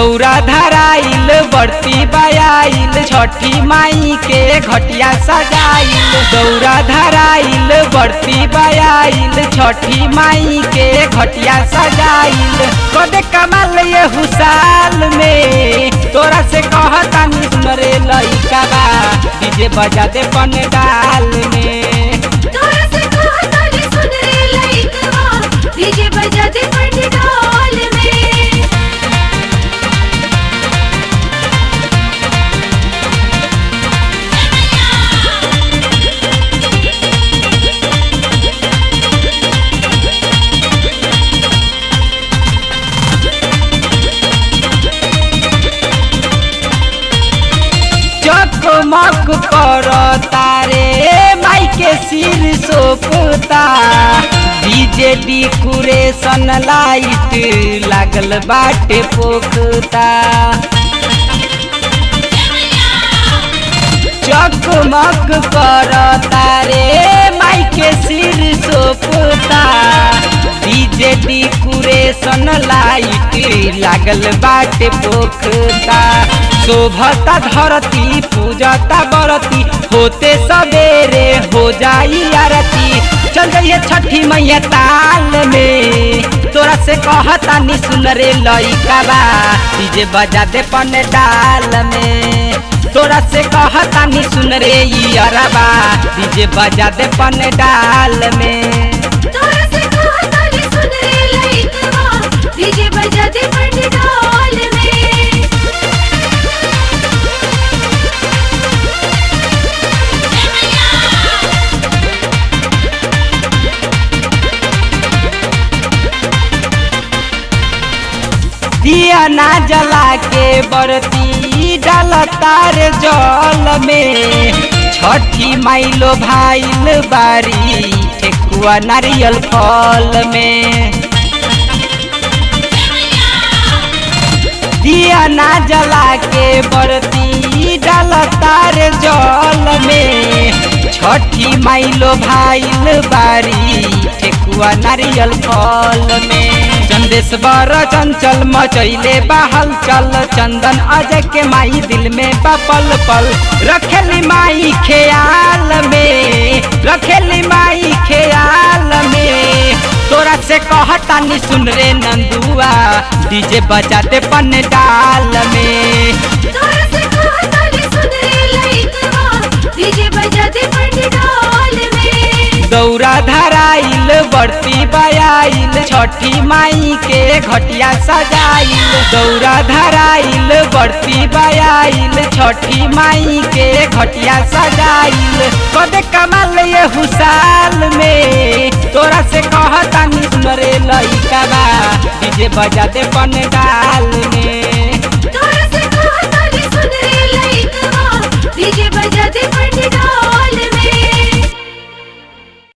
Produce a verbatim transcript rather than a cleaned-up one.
दौरा धराइल बरती बयाइल छठी माई के घटिया सजाइल। दौरा धराइल बरती बयाइल छठी माई के घटिया सजाइल। कदे कमाल ये हुसाल में तोरा से कहता नी सुन रे लइका बा डीजे बजा दे पंडाल में। तोरा से कहता नी सुन रे लइका बा डीजे बजा दे पंडाल में। चकमक कर तारे माई के सिर सोपता। डीजे डेकोरेशन लाइट लागल बाटे पोखता। चकमक कर तारे माई के सिर सोपता। डीजे डेकोरेशन लाइट लागल बाटे पोखता। शोभता धरती पूजता बरती होते सवेरे हो जाई आरती। चल जाइए छठी मैया ताल में तोरा से कहता नी सुन रे लइका बा डीजे बजा दे पंडाल में। तोरा से कहता नी सुन रे यारबा डीजे बजा दे पंडाल में। तोरा से कहता नी सुन रे लइका बा डीजे बजा दे पंडाल में। दिया ना जला के बरती डालतार जल में। छठी माइलो भाइल बारी ठेकुआ नारियल फल में। दिया ना जला के बरती डालतार जल में। छठी माइलो भाइल बारी ठेकुआ नारियल फल में। चंदेश्वर चंचल मचैले बहल चल चंदन अजय के माई दिल में बपल पल। रखेली माई ख्याल में रखेली माई ख्याल में। तोरा से कहता नी सुन रे नंदुआ डीजे बजा दे पंडाल में। तोरा से कहता नी सुन रे लइका बा डीजे बजा दे पंडाल में। दौरा धराइल बरती बयाइल छठी माई के घटिया सजाइल। दौरा धराइल बरती बयाइल छठी माई के घटिया सजाइल। कदे कमाल ये हुसाल में तोरा से कहता नी सुन रे लइका बा डीजे बजा दे पंडाल में।